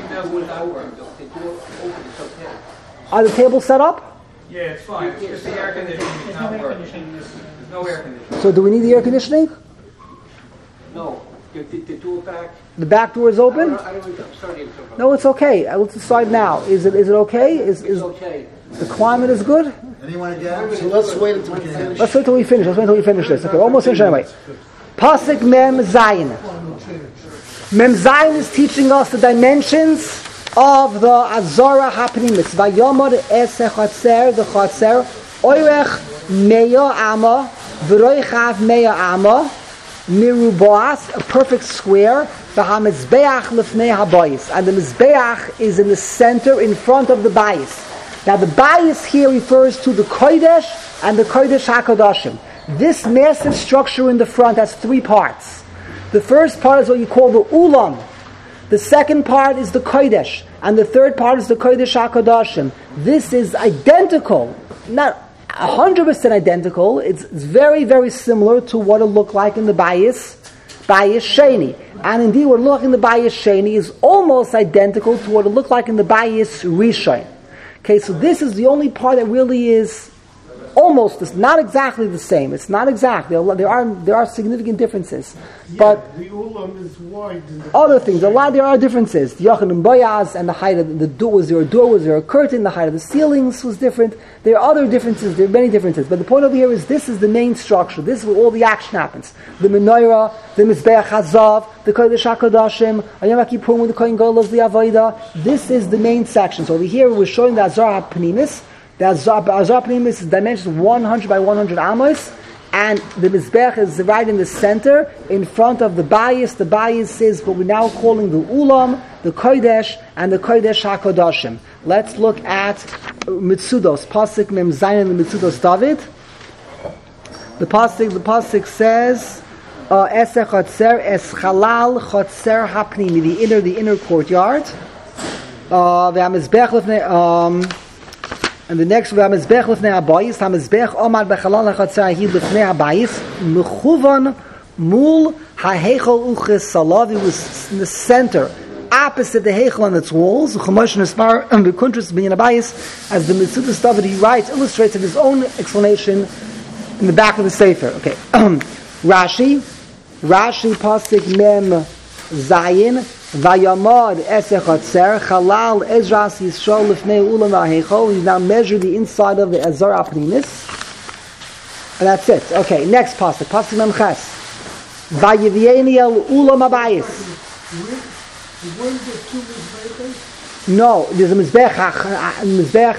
Are the tables set up? Yeah, it's fine. It's just the air conditioning is not working. There's no air conditioning. So do we need the air conditioning? No, the, the, the door back. The back door is I open? don't, I don't, I'm sorry to interrupt. No, it's okay. Uh, Let's decide now. Is it is it okay? Is It's is okay. the climate is good? Anyone again? So let's wait until we finish. Let's wait until we finish. Let's wait until we finish this. Okay, almost finished anyway. Pasuk Mem Zayin. Mem Zayin is teaching us the dimensions of the Azara Hapnimis. Vayomod Eseh Chatzer, the Chatzer, Oirech Meya Ama, V'roichav Meya Ama, Miruboas, a perfect square, V'hamizbeach Lefnei Habayis. And the Mizbeach is in the center, in front of the Bayis. Now the Bayis here refers to the Kodesh and the Kodesh HaKadoshim. This massive structure in the front has three parts. The first part is what you call the Ulam. The second part is the Kodesh. And the third part is the Kodesh HaKadoshim. This is identical, not one hundred percent identical. It's, it's very, very similar to what it looked like in the Bayis, Bayis Sheni. And indeed what it looked like in the Bayis Sheni is almost identical to what it looked like in the Bayis Rishon. Okay, so this is the only part that really is almost, this, not exactly the same. It's not exact. There are there are, there are significant differences, Yeah, but the ulam is wide. In the other things, a lot there are differences. The Yachin and Boyaz and the height of the door, was there a door? Was there a curtain? The height of the ceilings was different. There are other differences. There are many differences. But the point over here is this is the main structure. This is where all the action happens. The menorah, the mizbeach hazav, the kodesh hakodashim, Yom Kippurim with the kohen gadol the avodah. This is the main section. So over here we're showing the azar pnimis. The azar pnimis is dimensions one hundred by one hundred amos. And the Mizbech is right in the center, in front of the Bayis. The Bayis is what we're now calling the Ulam, the Kodesh, and the Kodesh HaKodashim. Let's look at Mitzudos, Pasuk Mem Zayin and the Mitzudos David. The Pasuk, the Pasuk says, Eseh Chotzer, Es Chalal Chotzer Hapnimi, the inner, the inner courtyard. Uh, the Mizbech Lefnei, um, And the next one is Bech Lefnei Habayis. Hamizbech Omar Bechalal HaChatzar Ahid Lefnei Habayis. Mechuvan Mul HaHeichel Uches Salav. It was in the center, opposite the Heichel on its walls. Chumash Nespar and Bekuntris Binyan Habayis, as the Mitzudas David he writes, illustrates in his own explanation in the back of the Sefer. Okay, Rashi, Rashi Pasuk Mem Zayin. Vayamad Eseh Chatzer Chalal Ezras Yisrael Lefnei Ulam VaHeichol. You now measure the inside of the Azar Apnimis, and that's it. Okay, next pasuk, pasuk Mem Ches. Vayivieni El Ulam Habayis. When the two Mizbechos, No, there's a Mizbech Mizbech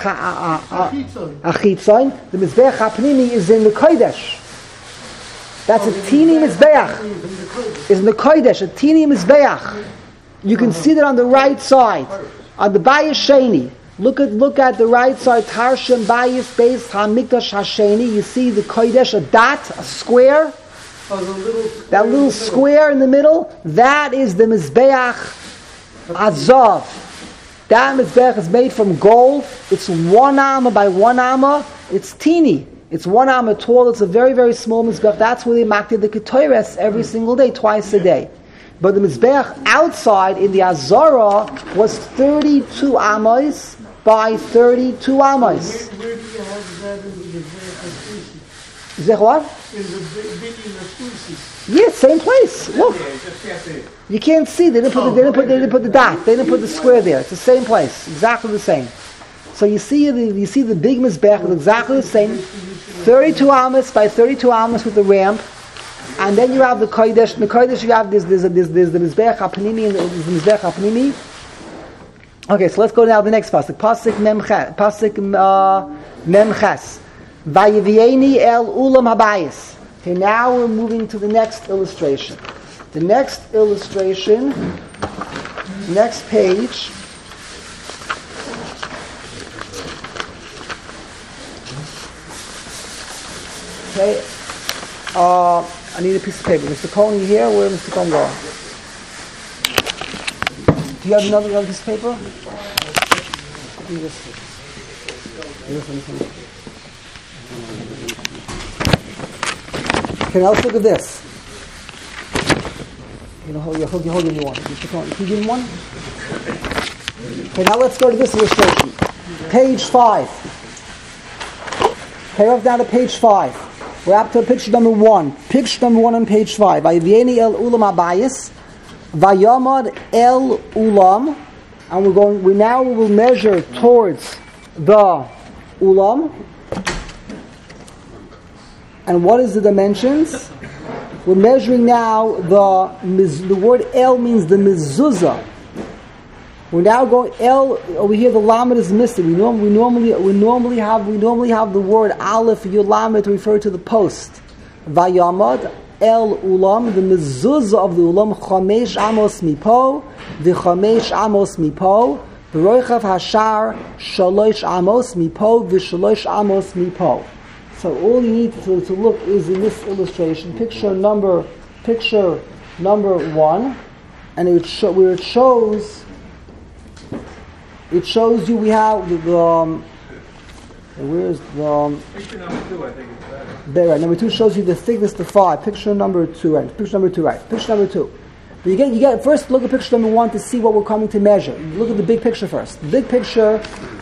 Achitzon. The Mizbech Apnimi is in the Kodesh. That's a teeny Mizbeach. Is in the Kodesh, a teeny Mizbeach. You can see that on the right side, on the Bayis Sheni. Look at look at the right side, Tarshem Bayis Beis HaMikdash HaSheni. You see the Kodesh, a dot, a square. That little square in the middle, that is the Mizbeach Azav. That Mizbeach is made from gold. It's one amma by one amma. It's teeny. It's one amma tall. It's a very, very small Mizbeach. That's where they makted the Ketores every single day, twice a day. But the Mizbeach outside in the Azara was thirty-two amos by thirty-two amos. where, where do you have that in the Mizbech Is that what? In the Binyan Asusi? Yeah, same place. Look. You can't see. They didn't put the, they didn't put they didn't put the dot. They didn't put the square there. It's the same place. Exactly the same. So you see the you see the big Mizbeach is exactly the same. thirty-two amos by thirty-two amos with the ramp. And then you have the Kodesh. In the Kodesh you have this, there's, there's, there's the Mizbech HaPnimi and the Mizbech HaPnimi. Okay, so let's go now to the next pasuk. Pasuk Mem Ches. Pasuk uh, Mem Ches. Vayivieni El Ulam Habayis. Okay, now we're moving to the next illustration. The next illustration, next page. Okay. Uh, I need a piece of paper. Mister Cohen, you here? Where did Mister Cohen go? Do you have another, another piece of paper? Okay, now let's look at this. You know, you're holding, you're holding one. Mister Cohen, can you give him one? Okay, now let's go to this illustration. Page five. Pay off down to page five. We're up to picture number one. Picture number one on page five. Vayivieni El Ulam Habayis. Vayamad El Ulam. And we're going, we now will measure towards the Ulam. And what is the dimensions? We're measuring now the the word El means the mezuzah. We're now going El over here. The lamed is missing. We, norm, we normally we normally have we normally have the word Aleph Yud Lamed to refer to the post. Vayamad El Ulam, the mezuzah of the Ulam, Chamesh Amos Mipo, the Chamesh Amos Mipo, the Roichav Hashar Shalosh Amos Mipo, the Shalosh Amos Mipo. So all you need to, to look is in this illustration, picture number picture number one, and it show, where it shows it shows you we have the, the um, where's the um, Picture number two, I think it's better. there, right. Number two shows you the thickness to five. Picture number two, right? Picture number two, right? Picture number two. But you get you get first look at picture number one to see what we're coming to measure. Look at the big picture first. The big picture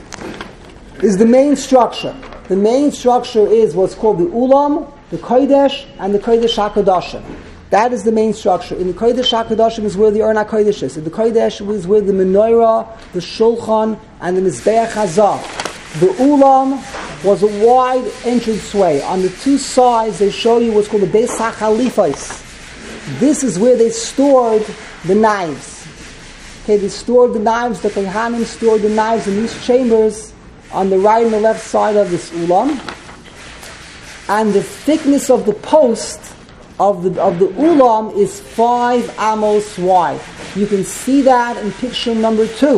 is the main structure. The main structure is what's called the Ulam, the Kodesh, and the Kodesh HaKadoshim. That is the main structure. In the Kodesh HaKadoshim is where the Ur HaKodesh is. In the Kodesh is where the Menorah, the Shulchan, and the Mizbeach Hazah. The Ulam was a wide entranceway. On the two sides, they show you what's called the Beis HaChalifos. This is where they stored the knives. Okay, they stored the knives. The Kohanim stored the knives in these chambers on the right and the left side of this Ulam. And the thickness of the post of the of the Ulam is five amos wide. You can see that in picture number two.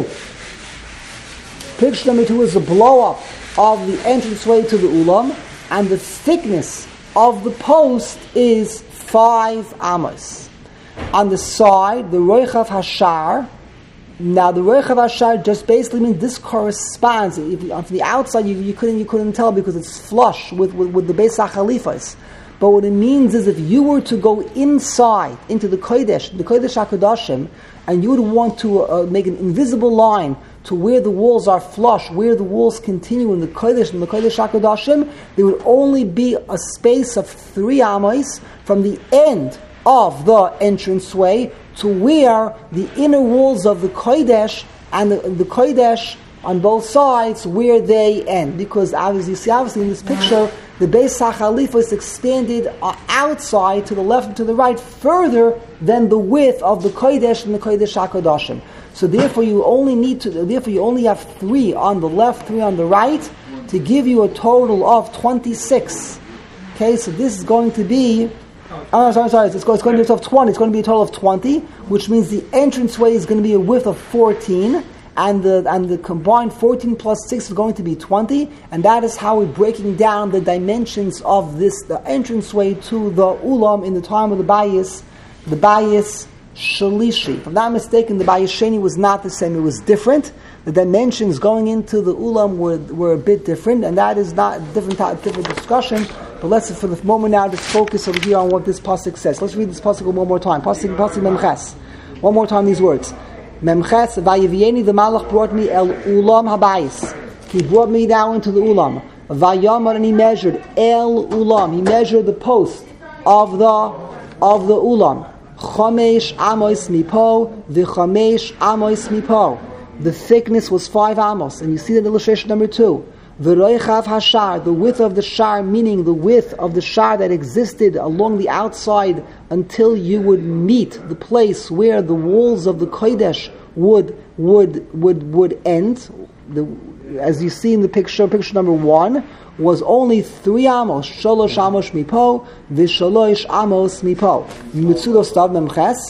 Picture number two is the blow-up of the entranceway to the Ulam, and the thickness of the post is five amos. On the side, the Roichav Hashar. Now, the Roichav Hashar just basically means this corresponds. If you, on the outside, you, you couldn't you couldn't tell because it's flush with, with, with the Beis HaChalifos. But what it means is if you were to go inside into the Kodesh, the Kodesh HaKadoshim, and you would want to uh, make an invisible line to where the walls are flush, where the walls continue in the Kodesh and the Kodesh HaKadoshim, there would only be a space of three amos from the end of the entranceway to where the inner walls of the Kodesh and the, the Kodesh on both sides, where they end. Because as you see obviously in this picture, the Beis HaChalifos expanded uh, outside to the left and to the right further than the width of the Kodesh and the Kodesh HaKadoshim. So therefore you only need to, therefore you only have three on the left, three on the right, to give you a total of twenty-six. Okay, so this is going to be Oh, sorry, sorry. It's going, it's going to be a total of twenty. It's going to be a total of twenty, which means the entranceway is going to be a width of fourteen, and the and the combined fourteen plus six is going to be twenty, and that is how we're breaking down the dimensions of this the entranceway to the Ulam in the time of the Bayis, the Bayis Shalishi. If I'm not mistaken, the Bayis Sheni was not the same; it was different. The dimensions going into the Ulam were were a bit different, and that is not a different different discussion. But let's, for the moment now, just focus over here on what this pasuk says. Let's read this pasuk one more time. Pasuk, pasuk Memches. One more time these words. Memches, Vayevieni, the Malach brought me el ulam habayis. He brought me down into the ulam. Vayamar, and he measured el ulam. He measured the post of the of the ulam. Chamesh amos mipo, the chamesh amos mipo. The thickness was five amos, and you see that in illustration number two. The Roichav Hashar, the width of the shar, meaning the width of the shar that existed along the outside until you would meet the place where the walls of the Kodesh would would would would end. The, as you see in the picture, picture number one, was only three amos, shalosh amos mipo, v'shalosh amos mipo. Mitzudo stav memches.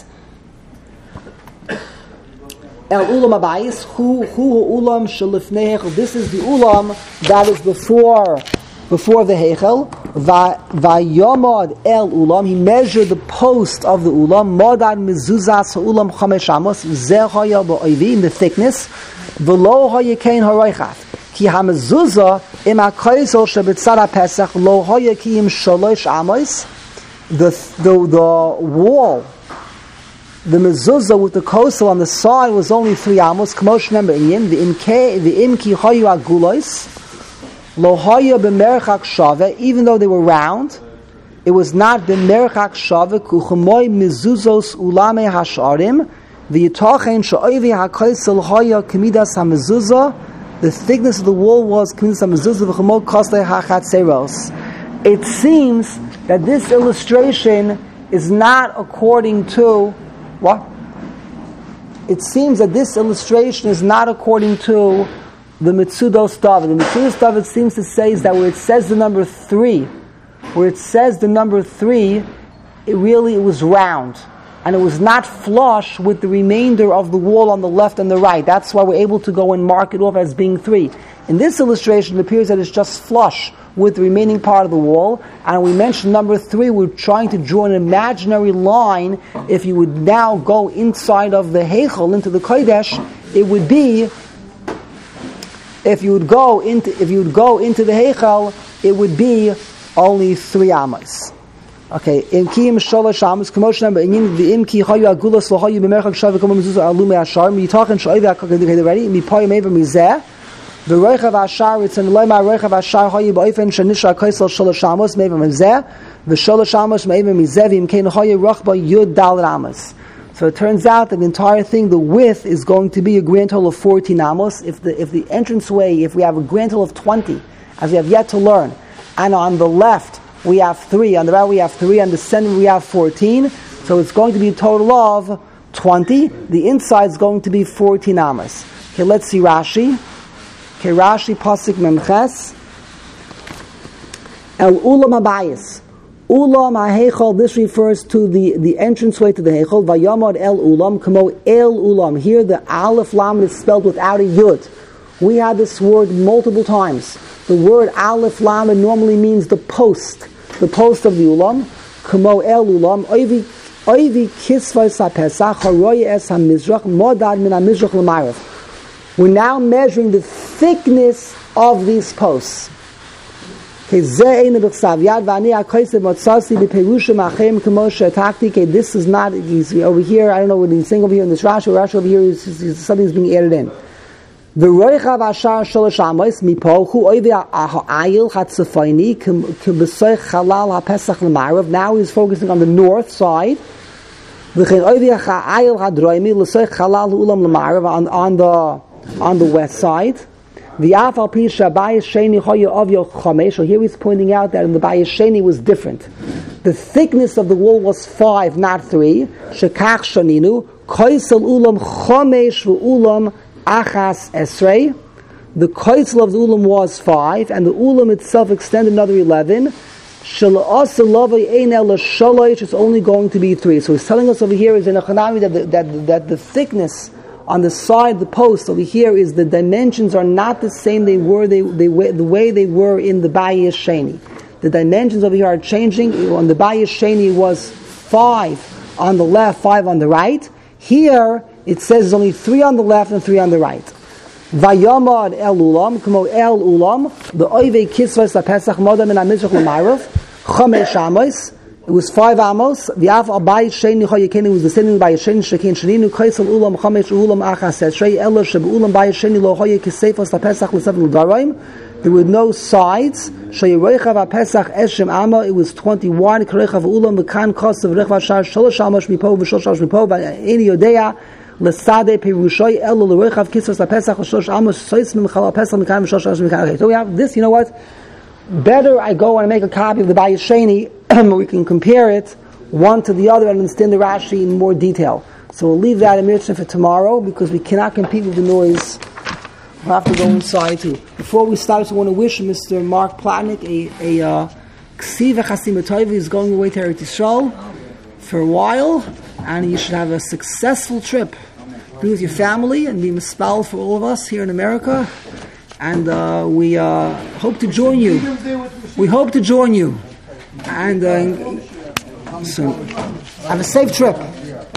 El ulam abayis, who who ulam shalifnei hechel. This is the ulam that is before before the hechel. Vayomad el ulam. He measured the post of the ulam. Modad mezuzas ulam chamesh amos. Zehaya ba'oivi, in the thickness. V'lo hayekein haroichat. Ki hamezuzah im hakaisol shebetzara pesach lo hayekim shalosh amos. The the the wall. The mezuzah with the kosel on the side was only three amos. Kamosh number inyan the imke the imki hayu agulos lo hayu b'merchak shave. Even though they were round, it was not b'merchak shave. Kuchamoy mezuzos ulame hasharim the yitachen sha'ovi hakosel hayu kemidas hamezuzah. The thickness of the wall was kemidas hamezuzah v'chamoy kosle hachatzeros. it seems that this illustration is not according to what? It seems that this illustration is not according to the Mitzudos David. The Mitzudos David seems to say is that where it says the number three, where it says the number three, it really it was round. And it was not flush with the remainder of the wall on the left and the right. That's why we're able to go and mark it off as being three. In this illustration, it appears that it's just flush with the remaining part of the wall. And we mentioned number three, we're trying to draw an imaginary line. If you would now go inside of the Heichel, into the Kodesh, it would be, if you would go into, if you would go into the Heichel, it would be only three amas. Okay, in kiyim shalosh amos commotion number in the im ki hayu agulos lo hayu b'merchak shav v'kom mezuzah alume ashar mi talking shoyve akakadikay ready mi payim ever mizeh the roichav ashar it's in loy ma roichav ashar hayu b'ofen shenisha kaisel shalosh amos mever mizeh v'shalosh amos mever mizeh v'im kein hayu rachba yud dal amos. So it turns out that the entire thing, the width is going to be a grand total of fourteen amos. If the if the entranceway, if we have a grand total of twenty, as we have yet to learn, and on the left we have three, on the right we have three, on the center we have fourteen, so it's going to be a total of twenty. The inside is going to be fourteen amas. Okay, let's see Rashi. Okay, Rashi Pasuk Memches. El Ulam Abayis. Ulam HaHeichel, this refers to the, the entranceway to the Heichel. Vayamad El Ulam, Kamo El Ulam. Here the Aleph Lamed is spelled without a Yud. We had this word multiple times. The word Aleph Lamed normally means the post. The post of the Ulam, Kamo El Ulam, Oivi Oivi Kisvay Sapesach, Haroye Es HaMizrach, Modad Min HaMizrach L'Marav. We're now measuring the thickness of these posts. Okay, this is not, over here, I don't know what he's saying over here in this Rashi, Rashi over here is, is something's being added in. The roichav ashar sholosh amos mipo hu oive ha'ayil hatzafayni k'besoich chalal ha'pesach l'marav. Now he's focusing on the north side. V'chein oive ha'ayil hadroimi l'soich chalal ha'ulam l'marav on on the on the west side. V'af al pi shabayis sheni hoya ovyo chomesh. So here he's pointing out that in the bayis sheni was different. The thickness of the wall was five, not three. Shekach shaninu koisel ulam chomesh v'ulam Achas Esrei. The koitzel of the ulam was five, and the ulam itself extended another eleven. It's only going to be three. So he's telling us over here is in a Chanami that the, that, that the thickness on the side, the post over here is the dimensions are not the same they were they, they the way they were in the Bayis Sheni. The dimensions over here are changing. On the Bayis Sheni was five on the left, five on the right. Here it says there's only three on the left and three on the right. Vayamad El Ulam, Kamo El Ulam, the Oive Kisvas La Pesach Modam and Amizrach L'Marav, Chomesh Amos, it was five Amos, V'af Abayis Sheni Choyekeni was descending by Sheni Shekin Sheninu, Kaisel Ulam, Chomesh Ulam Achas Esrei, Elo Sheb Ulam Bayis Sheni Lo Choyek Kisefas La Pesach L'Seven L'Daraim. There were no sides. Shoyeroichav HaPesach Eshem Amma, it was twenty-one, Karechav Ulam, V'kan Kosav Rechva Shar, Sholosh Amos Mipo, V'Sholosh Amos Mipo, V'Eni Yodea, L'Sadeh Perushoy, Elo L'Roichav Kisvas LaPesach, Sholosh Amos, Sois Mimchal HaPesach, M'kan V'Sholosh Amos M'kan. Okay, so we have this, you know what? Better I go and make a copy of the Bayis Sheni, we can compare it one to the other and understand the Rashi in more detail. So we'll leave that in Mishnah for tomorrow, because we cannot compete with the noise. We'll have to go inside too. Before we start, I want to wish Mister Mark Platnick a a uh, Ksiva Chasim Tov. He's going away to Eretz Yisrael for a while, and you should have a successful trip. Be with your family and be mispelled for all of us here in America. And uh, we uh, hope to join you. We hope to join you. And uh, so, have a safe trip.